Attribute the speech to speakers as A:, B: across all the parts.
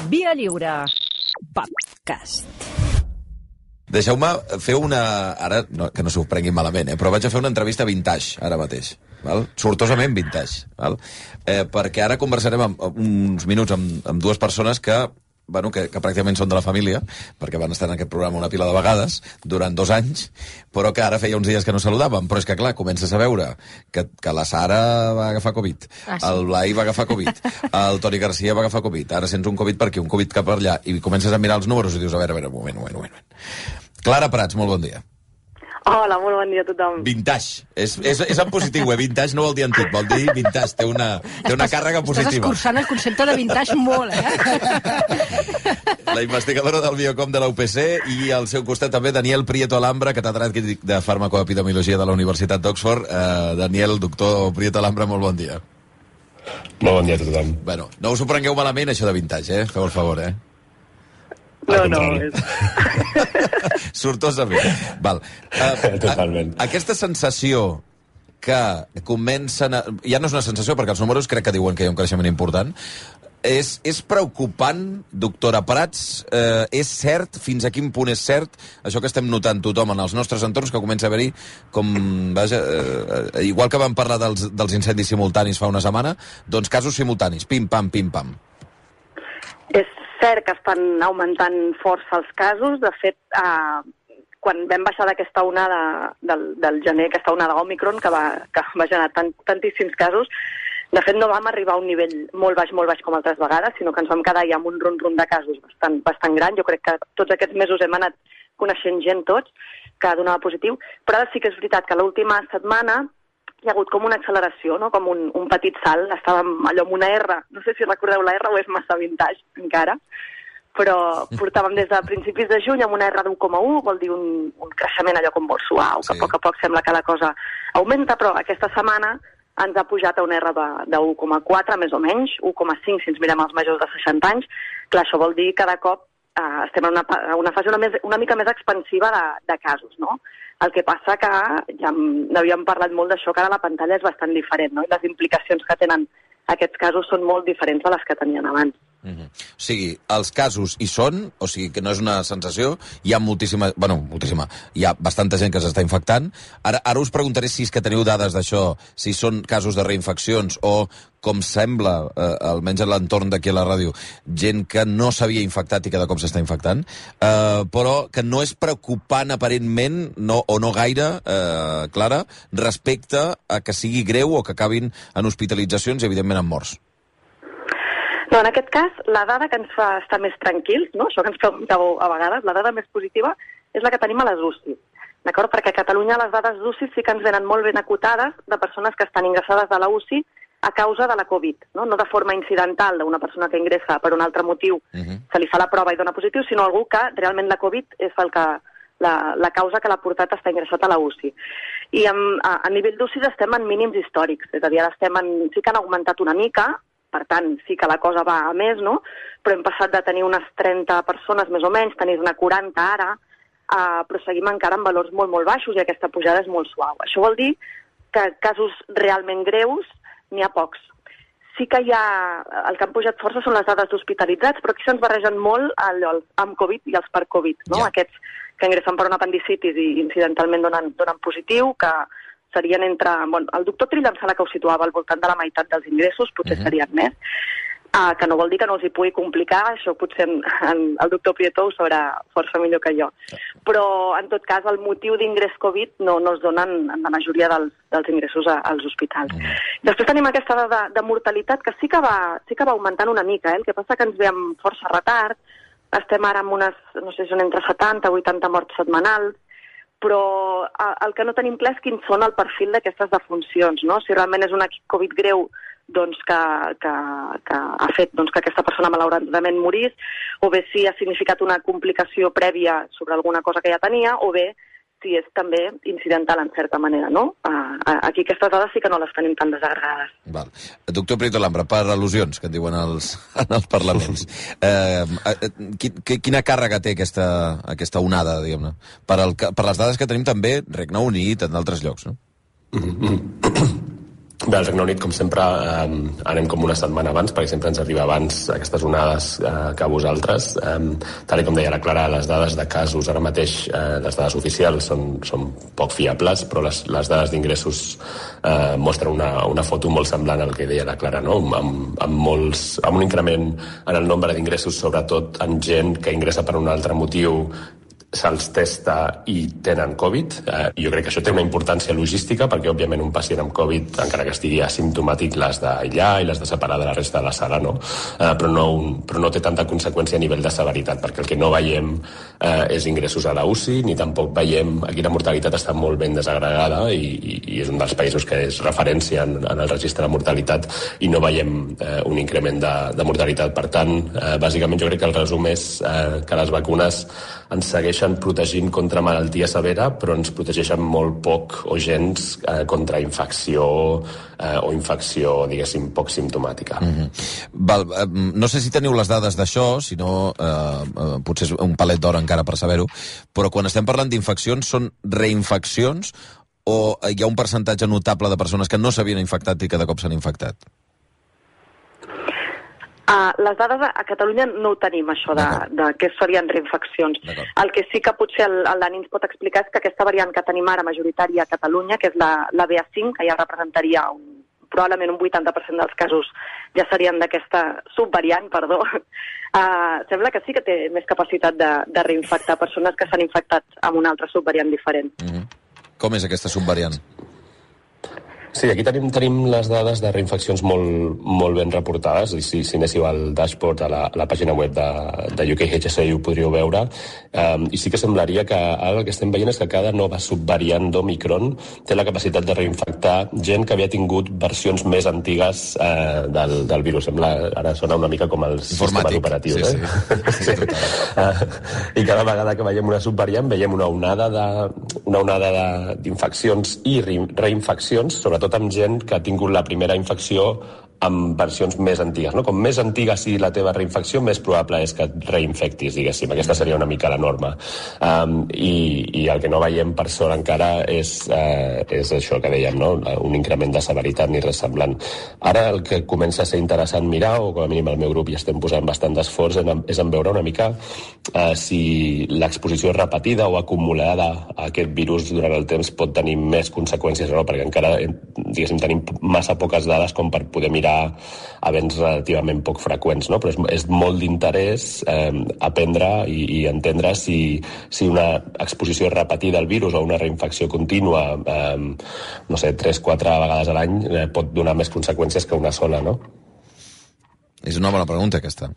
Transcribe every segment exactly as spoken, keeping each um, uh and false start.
A: Via Lliure Podcast.
B: Deixeu-me fer una... Ara, no, que no s'ho prenguin malament, eh? Però vaig a fer una entrevista vintage, ara mateix. Val? Sortosament vintage. Val? Eh, perquè ara conversarem amb, uns minuts amb, amb dues persones que, bueno, que, que pràcticament són de la família, perquè van estar en aquest programa una pila de vegades, durant dos anys, però que ara feia uns dies que no saludàvem. Però és que, clar, comences a veure que, que la Sara va agafar Covid, ah, sí. El Blai va agafar Covid, el Toni Garcia va agafar Covid, ara sents un Covid per aquí, un Covid cap per allà, i comences a mirar els números i dius, a veure, a veure, un moment, un moment, un moment. Clara Prats, molt bon dia.
C: Hola, molt bon dia a tothom.
B: Vintage. És, és, és en positiu, eh? Vintage no vol dir antic, vol dir vintage. Té una, té una càrrega positiva.
A: Estàs escurçant el concepte de vintage molt,
B: eh? La investigadora del Biocom de la U P C i al seu costat també Daniel Prieto Alhambra, catedràtic de farmacoepidemiologia de la Universitat d'Oxford. Uh, Daniel, doctor Prieto Alhambra, molt bon dia.
D: Molt bon dia a tothom.
B: Bueno, no us ho prengueu malament, això de vintage, eh? Feu el favor, eh?
C: No, no. És...
B: Sortosament. Val. Uh,
D: Totalment.
B: A, aquesta sensació que comencen a... Ja no és una sensació, perquè els números crec que diuen que hi ha un creixement important. És, és preocupant, doctora Prats? Eh, és cert? Fins a quin punt és cert? Això que estem notant tothom en els nostres entorns, que comença a haver-hi com... Vaja, eh, igual que vam parlar dels, dels incendis simultanis fa una setmana, doncs casos simultanis. Pim-pam, pim-pam.
C: És cert que estan augmentant força els casos. De fet, eh, quan vam baixar d'aquesta onada del, del gener, aquesta onada Òmicron, que va, que va generar tant, tantíssims casos, de fet no vam arribar a un nivell molt baix, molt baix com altres vegades, sinó que ens vam quedar ja amb un rum-rum de casos bastant, bastant gran. Jo crec que tots aquests mesos hem anat coneixent gent tots que donava positiu, però ara sí que és veritat que l'última setmana hi ha hagut com una acceleració, no? Com un, un petit salt. Estàvem allò amb una R, no sé si recordeu la R o és massa vintage encara, però portàvem des de principis de juny amb una R d'u coma u, vol dir un, un creixement allò com molt suau, que sí. A poc a poc sembla que la cosa augmenta, però aquesta setmana ens ha pujat a una R d'u coma quatre, més o menys, u coma cinc si ens mirem els majors de seixanta anys. Clar, això vol dir que cada cop eh, estem en una, una fase una, més, una mica més expansiva de, de casos, no? El que passa que ja n'havíem parlat molt d'això, que ara la pantalla és bastant diferent, no? I les implicacions que tenen aquests casos són molt diferents de les que tenien abans.
B: Mm-hmm. O sigui, els casos hi són, o sigui que no és una sensació, hi ha moltíssima, bueno, moltíssima, hi ha bastanta gent que s'està infectant. Ara, ara us preguntaré si és que teniu dades d'això, si són casos de reinfeccions o, com sembla, eh, almenys a l'entorn d'aquí a la ràdio, gent que no s'havia infectat i cada cop s'està infectant, eh, però que no és preocupant aparentment, no, o no gaire, eh, Clara, respecte a que sigui greu o que acabin en hospitalitzacions i, evidentment, en morts.
C: No, en aquest cas, la dada que ens fa estar més tranquils, no? Això que ens preguntàveu a vegades, la dada més positiva és la que tenim a les U C I. D'acord? Perquè a Catalunya les dades d'U C I sí que ens venen molt ben acotades de persones que estan ingressades a la U C I a causa de la Covid, no? No de forma incidental d'una persona que ingressa per un altre motiu, uh-huh. Se li fa la prova i dona positiu, sinó algú que realment la Covid és el que, la, la causa que l'ha portat a estar ingressat a la U C I. I amb, a, a nivell d'U C I estem en mínims històrics, és a dir, ara estem en, sí que han augmentat una mica, per tant, sí que la cosa va a més, no? Però hem passat de tenir unes trenta persones més o menys, tenir-ne quaranta ara, uh, però seguim encara en valors molt, molt baixos i aquesta pujada és molt suau. Això vol dir que casos realment greus n'hi ha pocs. Sí que hi ha... El que han pujat força són les dades d'hospitalitzats, però aquí se'ns barregen molt allò, els amb Covid i els per Covid, no? Ja. Aquests que ingressen per una apendicitis i incidentalment donen, donen positiu, que serien entre... Bueno, el doctor Trill em sembla que ho situava al voltant de la meitat dels ingressos, potser uh-huh. serien més, uh, que no vol dir que no els hi pugui complicar, això potser en, en, el doctor Prieto ho sabrà força millor que jo. Però, en tot cas, el motiu d'ingrés Covid no, no es dona en, en la majoria dels, dels ingressos a, als hospitals. Uh-huh. Després tenim aquesta dada de, de mortalitat que sí que, va, sí que va augmentant una mica, eh? El que passa que ens ve amb força retard, estem ara amb unes, no sé, són entre setanta i vuitanta morts setmanals, però el que no tenim clar és quins són el perfil d'aquestes defuncions, no? Si realment és una Covid greu doncs, que, que, que ha fet doncs, que aquesta persona malauradament morís, o bé si ha significat una complicació prèvia sobre alguna cosa que ja tenia, o bé si és també incidental en certa manera, no? Aquí aquestes dades sí que no les tenim tan desagregades.
B: Val. Doctor Prieto Alhambra, per al·lusions que en diuen els, en els parlaments, eh, quina càrrega té aquesta, aquesta onada, diguem-ne? Per, per les dades que tenim també Regne Unit, en altres llocs, no?
D: Bé, al Regne Unit, com sempre, eh, anem com una setmana abans, perquè sempre ens arriba abans aquestes onades eh, que a vosaltres. Eh, tal com deia la Clara, les dades de casos ara mateix, eh, les dades oficials són, són poc fiables, però les, les dades d'ingressos eh, mostren una, una foto molt semblant al que deia la Clara, no? amb, amb, molts, amb un increment en el nombre d'ingressos, sobretot en gent que ingressa per un altre motiu, se'ls testa i tenen Covid. Eh, jo crec que això té una importància logística perquè, òbviament, un pacient amb Covid, encara que estigui asimptomàtic, l'has d'aïllar i l'has de separar de la resta de la sala, no? Eh, però, no un, però no té tanta conseqüència a nivell de severitat, perquè el que no veiem eh, és ingressos a la U C I, ni tampoc veiem... Aquí la mortalitat està molt ben desagregada i, i, i és un dels països que és referència en, en el registre de mortalitat i no veiem eh, un increment de, de mortalitat. Per tant, eh, bàsicament jo crec que el resum és eh, que les vacunes ens segueixen protegint contra malaltia severa, però ens protegeixen molt poc o gens eh, contra infecció eh, o infecció, diguéssim, poc simptomàtica.
B: Mm-hmm. Val, eh, no sé si teniu les dades d'això, si no, eh, eh, potser és un palet d'hora encara per saber-ho, però quan estem parlant d'infeccions, són reinfeccions o hi ha un percentatge notable de persones que no s'havien infectat i que de cop s'han infectat?
C: Uh, les dades a Catalunya no ho tenim, això de, de què serien reinfeccions. El que sí que potser el, el Dani ens pot explicar és que aquesta variant que tenim ara majoritària a Catalunya, que és la, la B A cinc, que ja representaria un, probablement un vuitanta per cent dels casos ja serien d'aquesta subvariant, perdó, uh, sembla que sí que té més capacitat de, de reinfectar persones que s'han infectat amb una altra subvariant diferent.
B: Mm-hmm. Com és aquesta subvariant?
D: Sí, aquí tenim, tenim les dades de reinfeccions molt, molt ben reportades, i si, si anéssiu al dashboard, a la, a la pàgina web de, de U K H S ho podríeu veure, um, i sí que semblaria que ara el que estem veient és que cada nova subvariant d'Omicron té la capacitat de reinfectar gent que havia tingut versions més antigues eh, del, del virus. Sembla, ara sona una mica com els sistemes operatius.
B: Sí,
D: eh?
B: sí. sí,
D: uh, I cada vegada que veiem una subvariant veiem una onada de, una onada d'infeccions i reinfeccions, sobretot amb gent que ha tingut la primera infecció amb versions més antigues, no? Com més antiga sigui la teva reinfecció, més probable és que et reinfectis, diguéssim. Aquesta seria una mica la norma. Um, i, I el que no veiem per sort encara és, uh, és això que dèiem, no? Un increment de severitat ni res semblant. Ara el que comença a ser interessant mirar, o com a mínim el meu grup hi estem posant bastant d'esforç, és en veure una mica uh, si l'exposició repetida o acumulada a aquest virus durant el temps pot tenir més conseqüències o no, perquè encara, diguéssim, tenim massa poques dades com per poder mirar events relativament poc freqüents, no? Però és, és molt d'interès eh, aprendre i, i entendre si, si una exposició repetida al virus o una reinfecció contínua, eh, no sé, tres quatre vegades a l'any, eh, pot donar més conseqüències que una sola, no?
B: És una bona pregunta, aquesta.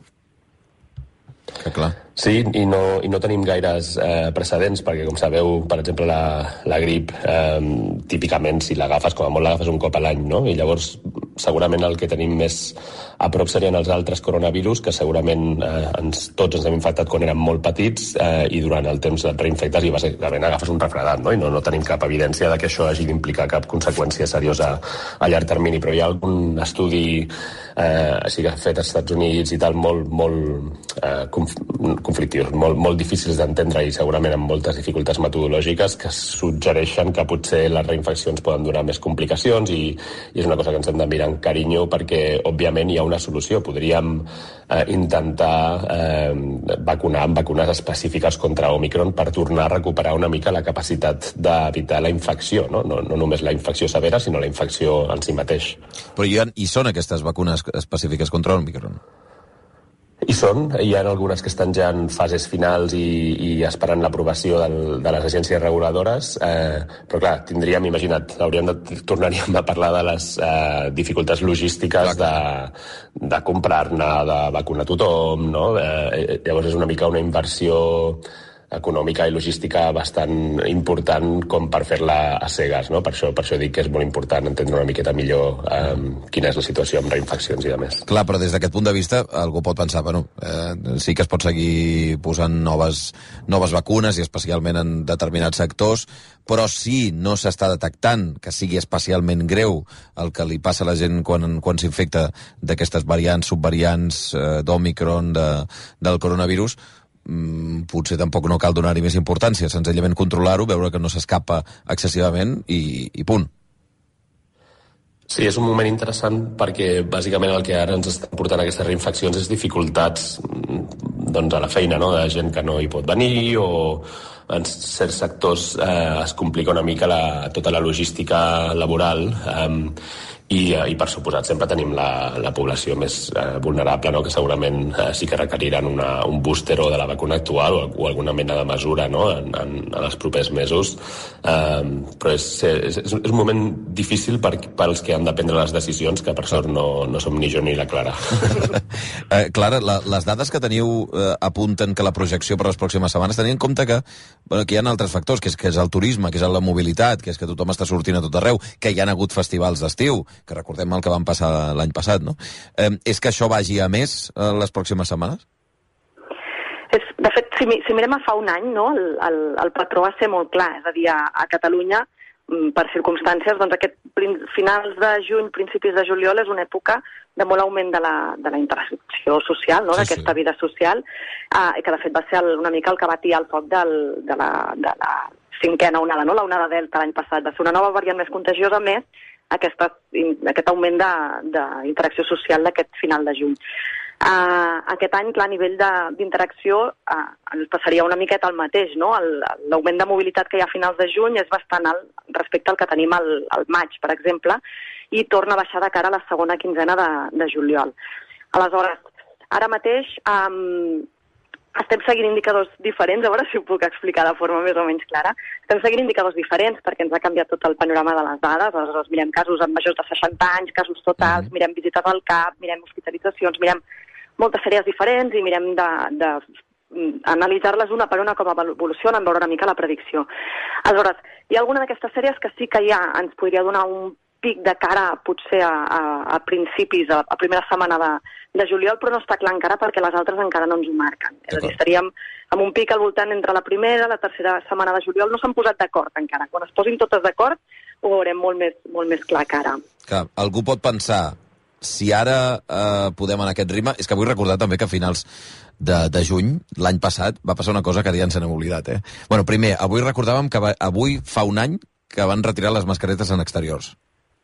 B: Que clar.
D: Sí, i no, i no tenim gaires eh, precedents, perquè, com sabeu, per exemple, la, la grip, eh, típicament, si l'agafes, com a molt l'agafes un cop a l'any, no? I llavors, segurament el que tenim més a prop serien els altres coronavirus, que segurament eh, ens, tots ens hem infectat quan érem molt petits eh, i durant el temps et reinfectes i bàsicament agafes un refredat, no? I no, no tenim cap evidència de que això hagi d'implicar cap conseqüència seriosa a llarg termini, però hi ha algun estudi eh, així que ha fet als Estats Units i tal, molt, molt eh, conf conflictius, molt, molt difícils d'entendre i segurament amb moltes dificultats metodològiques que suggereixen que potser les reinfeccions poden donar més complicacions i, i és una cosa que ens hem de mirar amb carinyo perquè, òbviament, hi ha una solució. Podríem eh, intentar eh, vacunar amb vacunes específiques contra Omicron per tornar a recuperar una mica la capacitat d'evitar la infecció, no? No, no només la infecció severa, sinó la infecció en si mateix.
B: Però hi, ha, hi són aquestes vacunes específiques contra Omicron?
D: Hi són, hi ha algunes que estan ja en fases finals i, i esperant l'aprovació de les agències reguladores, eh, però clar, tindríem, imagina't, hauríem de, tornaríem a parlar de les eh, dificultats logístiques de, de comprar-ne, de vacunar tothom, no? Eh, llavors és una mica una inversió econòmica i logística bastant important com per fer-la a cegues, no? Per això, per això dic que és molt important entendre una miqueta millor eh, quina és la situació amb reinfeccions i de més.
B: Clar, però des d'aquest punt de vista algú pot pensar, bueno, eh, sí que es pot seguir posant noves, noves vacunes i especialment en determinats sectors, però si no s'està detectant que sigui especialment greu el que li passa a la gent quan, quan s'infecta d'aquestes variants, subvariants eh, d'Omicron, de, del coronavirus, Mm, potser tampoc no cal donar-hi més importància, senzillament controlar-ho, veure que no s'escapa excessivament i, i punt.
D: Sí, és un moment interessant perquè bàsicament el que ara ens està portant a aquestes reinfeccions és dificultats doncs, a la feina, no? De gent que no hi pot venir o en certs sectors eh, es complica una mica la, tota la logística laboral eh, i, i per suposat sempre tenim la, la població més eh, vulnerable, no? Que segurament eh, sí que requeriran una, un booster o de la vacuna actual o, o alguna mena de mesura, no? en, en, en els propers mesos eh, però és, és, és un moment difícil per, pels que han de prendre les decisions, que per sort no, no som ni jo ni la Clara.
B: eh, Clara, la, les dades que teniu eh, apunten que la projecció per les pròximes setmanes tenien en compte que, bueno, que hi ha altres factors, que és, que és el turisme, que és la mobilitat, que és que tothom està sortint a tot arreu, que hi ha hagut festivals d'estiu, que recordem el que van passar l'any passat, no? Eh, és que això vagi a més eh, les pròximes setmanes?
C: És, de fet, si, si mirem a fa un any, no, el, el, el patró va ser molt clar, és a dir, a, a Catalunya, per circumstàncies, doncs aquest finals de juny, principis de juliol és una època de molt augment de la, de la interacció social, no? Sí, d'aquesta sí. vida social, eh, i que de fet va ser el, una mica el que va tirar el foc del, de, la, de la cinquena onada, no? La onada delta l'any passat, va ser una nova variant més contagiosa, més aquesta, aquest augment d'interacció social d'aquest final de juny. Uh, aquest any, clar, a nivell d'interacció uh, ens passaria una miqueta el mateix, no? L'augment de mobilitat que hi ha a finals de juny és bastant alt respecte al que tenim al, al maig, per exemple, i torna a baixar de cara a la segona quinzena de, de juliol. Aleshores, ara mateix um, estem seguint indicadors diferents, a veure si ho puc explicar de forma més o menys clara. Estem seguint indicadors diferents perquè ens ha canviat tot el panorama de les dades. Aleshores, mirem casos amb majors de seixanta anys, casos totals, mm. mirem visites al C A P, mirem hospitalitzacions, mirem moltes sèries diferents i mirem de, de analitzar-les una per una com evolucionen, veure una mica la predicció. Aleshores, hi ha alguna d'aquestes sèries que sí que ja ens podria donar un pic de cara potser a, a, a principis, a, a primera setmana de, de juliol, però no està clar encara perquè les altres encara no ens ho marquen. És a dir, estaríem amb un pic al voltant entre la primera i la tercera setmana de juliol. No s'han posat d'acord encara. Quan es posin totes d'acord ho veurem molt més, molt més clar que ara.
B: Clar, algú pot pensar, si ara eh, podem en aquest ritme... És que vull recordar també que a finals de, de juny, l'any passat, va passar una cosa que ja ens n'hem oblidat. Eh? Bueno, primer, avui recordàvem que va, avui fa un any que van retirar les mascaretes en exteriors.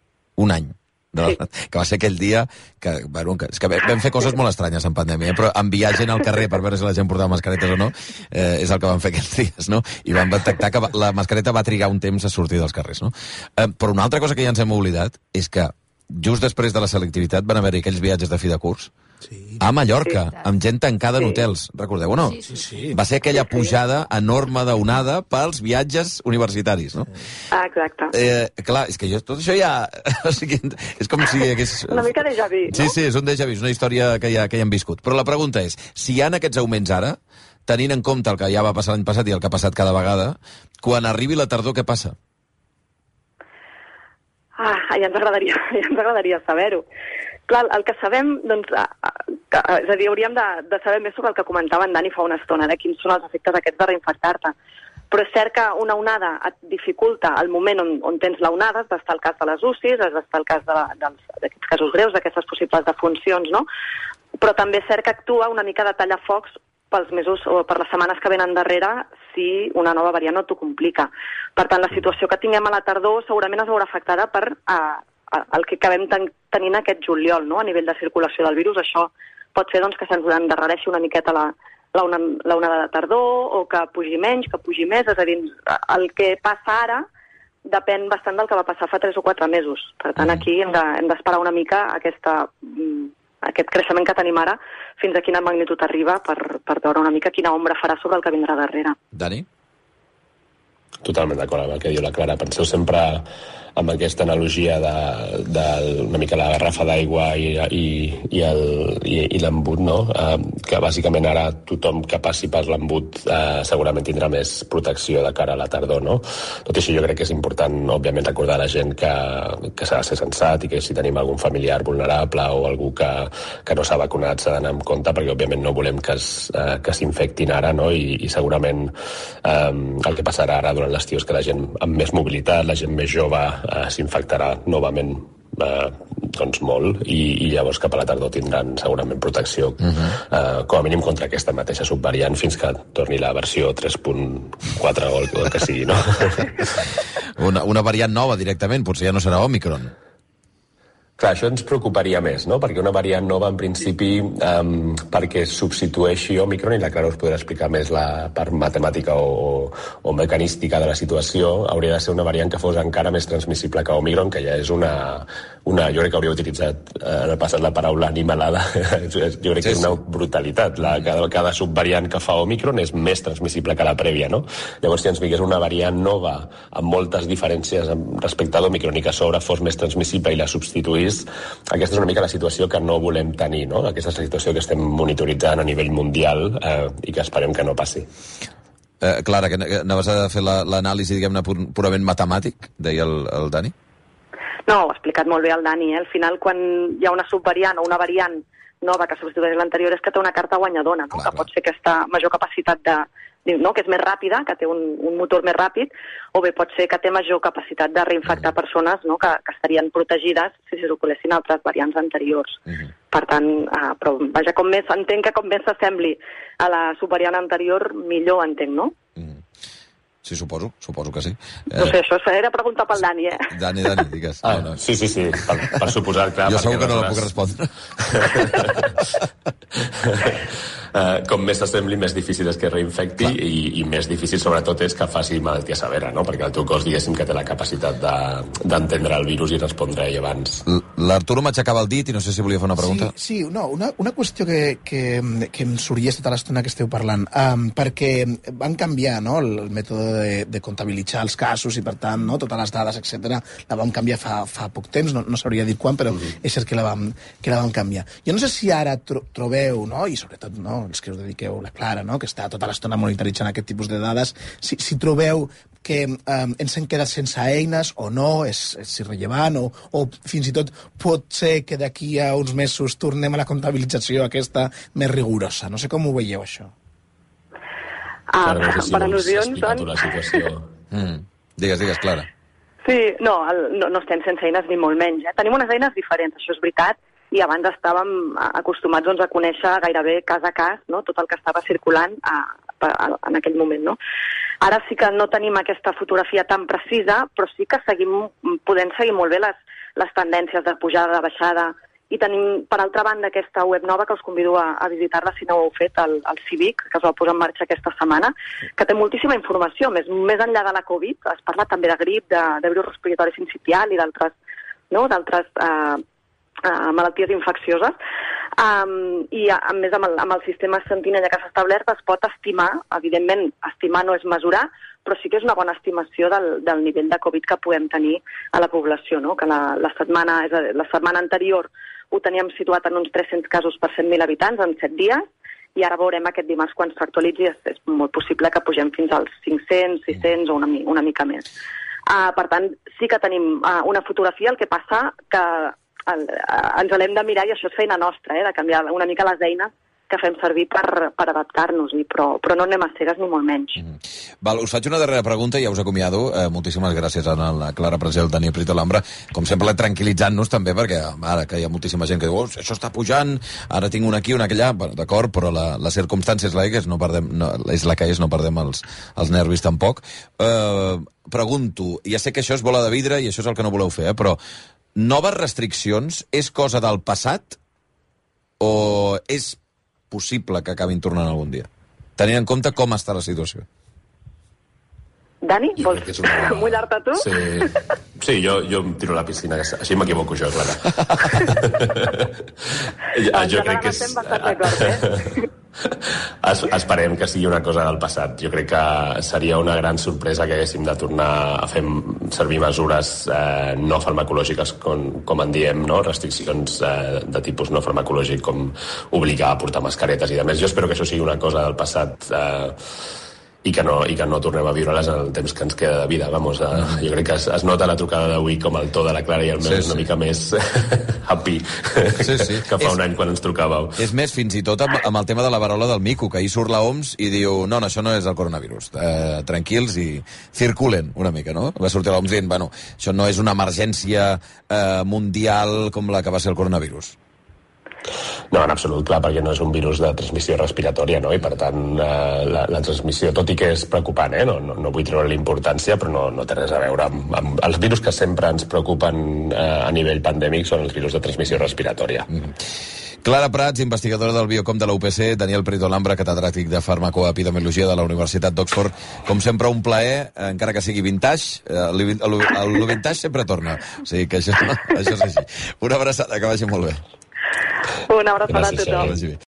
B: Un any. Sí. Que va ser aquell dia que, bueno, que, és que vam fer coses molt estranyes en pandèmia, però enviar gent al carrer per veure si la gent portava mascaretes o no eh, és el que van fer aquells dies, no? I van detectar que la mascareta va trigar un temps a sortir dels carrers, no? Eh, però una altra cosa que ja ens hem oblidat és que just després de la selectivitat van haver-hi aquells viatges de fi de curs sí. a Mallorca, sí. amb gent tancada sí. en hotels. Recordeu o no?
A: Sí, sí, sí.
B: Va ser aquella pujada enorme d'onada pels viatges universitaris, no?
C: Ah, exacte.
B: Eh, clar, és que jo, tot això ja... o sigui, és com si hagués...
C: Una mica déjà vu, no?
B: Sí, sí, és un déjà vu, és una història que ja, que ja hem viscut. Però la pregunta és, si hi ha aquests augments ara, tenint en compte el que ja va passar l'any passat i el que ha passat cada vegada, quan arribi la tardor, què passa?
C: Ah, ja ens agradaria, ja ens agradaria saber-ho. Clar, el que sabem, doncs, que, és a dir, hauríem de, de saber més sobre el que comentava en Dani fa una estona, de quins són els efectes aquests de reinfectar-te. Però és cert que una onada et dificulta el moment on, on tens la onada, has d'estar el cas de les U C Is, has d'estar el cas d'aquests casos greus, d'aquestes possibles defuncions, no? Però també és cert que actua una mica de tallafocs pels mesos o per les setmanes que venen darrere si una nova variant no t'ho complica. Per tant, la situació que tinguem a la tardor segurament es veurà afectada per eh, el que acabem ten tenint aquest juliol, no? A nivell de circulació del virus. Això pot fer doncs, que se'ns endarrereixi una miqueta la, la, una, la onada de tardor o que pugi menys, que pugi més. És a dir, el que passa ara depèn bastant del que va passar fa tres o quatre mesos. Per tant, aquí hem d'esperar de, una mica aquesta... aquest creixement que tenim ara, fins a quina magnitud arriba per, per veure una mica quina ombra farà sobre el que vindrà darrere.
B: Dani?
D: Totalment d'acord amb el que diu la Clara. Penseu sempre amb aquesta analogia de, de una mica la garrafa d'aigua i, i, i, el, i, i l'embut, no? Eh, que bàsicament ara tothom que passi per l'embut eh, segurament tindrà més protecció de cara a la tardor, no? Tot i això jo crec que és important, òbviament, recordar a la gent que, que s'ha de ser sensat i que si tenim algun familiar vulnerable o algú que, que no s'ha vacunat s'ha d'anar en compte, perquè òbviament no volem que s'infectin eh, ara, no? I, i segurament eh, el que passarà ara durant l'estiu és que la gent amb més mobilitat, la gent més jove, Uh, s'infectarà novament uh, doncs molt i, i llavors cap a la tardor tindran segurament protecció uh-huh. uh, com a mínim contra aquesta mateixa subvariant fins que torni la versió tres punt quatre o el, o el que sigui, no?
B: una, una variant nova directament, potser ja no serà Omicron.
D: Clar, això ens preocuparia més, no? Perquè una variant nova, en principi, um, perquè substitueixi Omicron, i la Clara us podrà explicar més la part matemàtica o, o mecanística de la situació, hauria de ser una variant que fos encara més transmissible que Omicron, que ja és una... una jo crec que hauria utilitzat eh, en el passat la paraula animalada. Jo crec que és una brutalitat. La, cada, cada subvariant que fa Omicron és més transmissible que la prèvia, no? Llavors, si ens vingués una variant nova amb moltes diferències respecte a l'Omicron i que a sobre fos més transmissible i la substituís, aquesta és una mica la situació que no volem tenir, no? Aquesta és la situació que estem monitoritzant a nivell mundial eh, i que esperem que no passi.
B: Eh, Clara, que anaves a fer l'anàlisi, diguem-ne, purament matemàtic, deia el, el Dani?
C: No, ho ha explicat molt bé el Dani. Eh? Al final, quan hi ha una subvariant o una variant nova que substitueix l'anterior, és que té una carta guanyadora, no? Clar, que pot ser aquesta major capacitat de... no? Que és més ràpida, que té un, un motor més ràpid, o bé pot ser que té major capacitat de reinfectar mm. persones, no? que, que estarien protegides si circulessin altres variants anteriors. Mm. Per tant, uh, però vaja, com més, entenc que com més s'assembli a la subvariant anterior, millor entenc, no? Mm.
B: Sí, suposo, suposo que sí.
C: Eh... No sé, això era preguntar pel Dani, eh?
B: Dani, Dani, digues.
D: Ah, no, no. Sí, sí, sí, per, per suposar, clar.
B: Jo segur que no la puc respondre.
D: Uh, com més s'assembli, més difícil és que reinfecti i, i més difícil, sobretot, és que faci malaltia severa, no? Perquè el teu cos, diguéssim, que té la capacitat d'entendre de, el virus i respondre-hi abans.
B: L'Arturo m'aixecava el dit i no sé si volia fer una pregunta.
E: Sí, sí, no, una, una qüestió que, que, que em sorgeix tota l'estona que esteu parlant, um, perquè van canviar, no?, el, el mètode de, de comptabilitzar els casos i, per tant, no?, totes les dades, etcètera, la vam canviar fa, fa poc temps, no, no sabria dir quan, però mm-hmm. és cert que la vam, que la vam canviar. Jo no sé si ara tro trobeu, no?, i sobretot, no?, els que us dediqueu, la Clara, no?, que està tota l'estona monitoritzant aquest tipus de dades, si, si trobeu que um, ens hem quedat sense eines o no, és, és irrellevant, o, o fins i tot pot ser que d'aquí a uns mesos tornem a la comptabilització aquesta més rigorosa. No sé com ho veieu, això.
C: Ah,
D: Clara, no sé si
C: per al·lusions, doncs...
D: la situació.
B: Mm. Digues, digues, Clara.
C: Sí, no, el, no, no estem sense eines ni molt menys. Eh? Tenim unes eines diferents, això és veritat, i abans estàvem acostumats doncs, a conèixer gairebé cas a cas, no?, tot el que estava circulant a, a, a, en aquell moment, no? Ara sí que no tenim aquesta fotografia tan precisa, però sí que seguim podent seguir molt bé les, les tendències de pujada, de baixada, i tenim, per altra banda, aquesta web nova que us convido a, a visitar-la si no ho heu fet, el, el Civic, que es va posar en marxa aquesta setmana, que té moltíssima informació, més, més enllà de la Covid, es parla també de grip, de, de virus respiratori sincitial i d'altres, no?, d'altres eh, Uh, malalties infeccioses, um, i a, a més amb el, amb el sistema Sentinella que s'ha establert es pot estimar, evidentment estimar no és mesurar, però sí que és una bona estimació del, del nivell de Covid que podem tenir a la població, no? Que la, la, setmana, és a dir, la setmana anterior ho teníem situat en uns tres-cents casos per cent mil habitants en set dies, i ara veurem aquest dimarts quan s'actualitzi, és, és molt possible que pugem fins als cinc-cents, sis-cents o una, una mica més. Uh, per tant, sí que tenim uh, una fotografia, el que passa que El, ens l'hem de mirar, i això és feina nostra, eh, de canviar una mica les eines que fem servir per, per adaptar-nos-hi, però, però no anem a cegues ni molt menys. Mm-hmm.
B: Val, us faig una darrera pregunta i ja us acomiado. Eh, moltíssimes gràcies a la Clara Presel, Dani Prieto Lambra, com sempre tranquil·litzant-nos també, perquè ara que hi ha moltíssima gent que diu, oh, això està pujant, ara tinc una aquí, una allà, bueno, d'acord, però la, la circumstància és la que és, no perdem, no, és la que és, no perdem els, els nervis tampoc. Eh, pregunto, ja sé que això és bola de vidre i això és el que no voleu fer, eh, però noves restriccions és cosa del passat o és possible que acabin tornant algun dia? Tenint en compte com està la situació.
C: Dani, vols una... mullar-te tu?
D: Sí, sí jo, jo em tiro a la piscina, així m'equivoco jo, Clara.
C: jo, jo crec que és... Eh?
D: Es, esperem que sigui una cosa del passat. Jo crec que seria una gran sorpresa que haguéssim de tornar a fer servir mesures eh, no farmacològiques, com, com en diem, no? Restriccions eh, de tipus no farmacològic, com obligar a portar mascaretes i demés. Jo espero que això sigui una cosa del passat eh, i que, no, i que no tornem a viure-les en el temps que ens queda de vida. Vamos, eh, jo crec que es, es nota la trucada d'avui com el to de la Clara i el meu sí, és una sí. mica més happy sí, sí. que fa és, un any quan ens trucàveu.
B: És més, fins i tot amb, amb el tema de la varola del mico, que ahir surt la O M S i diu no, no, això no és el coronavirus. Eh, tranquils i circulen una mica, no? Va sortir l'O M S dient, bueno, això no és una emergència eh, mundial com la que va ser el coronavirus.
D: No, en absolut, clar, perquè no és un virus de transmissió respiratòria, no? I per tant, eh, la, la transmissió, tot i que és preocupant, eh? no, no, no vull treure l'importància, però no, no té res a veure amb, amb... Els virus que sempre ens preocupen eh, a nivell pandèmic són els virus de transmissió respiratòria.
B: Mm. Clara Prats, investigadora del Biocom de la U P C, Daniel Prieto Lambra, catedràtic de farmacoepidemiologia de la Universitat d'Oxford. Com sempre, un plaer, encara que sigui vintage, el, el, el vintage sempre torna. O sigui que això, això és així. Una abraçada, que vagi molt bé.
C: Una abraçada a tothom.